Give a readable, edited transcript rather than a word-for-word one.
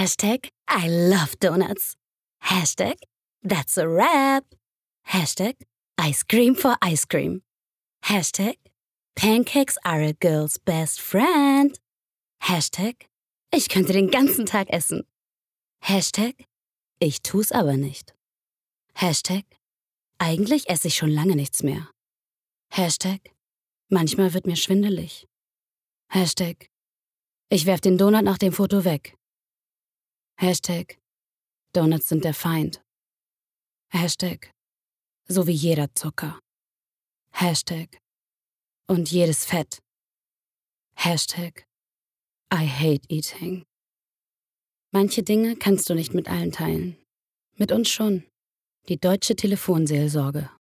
Hashtag I love donuts. Hashtag that's a wrap. Hashtag ice cream for ice cream. Hashtag pancakes are a girl's best friend. Hashtag ich könnte den ganzen Tag essen. Hashtag ich tu's aber nicht. Hashtag eigentlich esse ich schon lange nichts mehr. Hashtag manchmal wird mir schwindelig. Hashtag ich werf den Donut nach dem Foto weg. Hashtag Donuts sind der Feind. Hashtag so wie jeder Zucker. Hashtag und jedes Fett. Hashtag I hate eating. Manche Dinge kannst du nicht mit allen teilen. Mit uns schon. Die Deutsche Telefonseelsorge.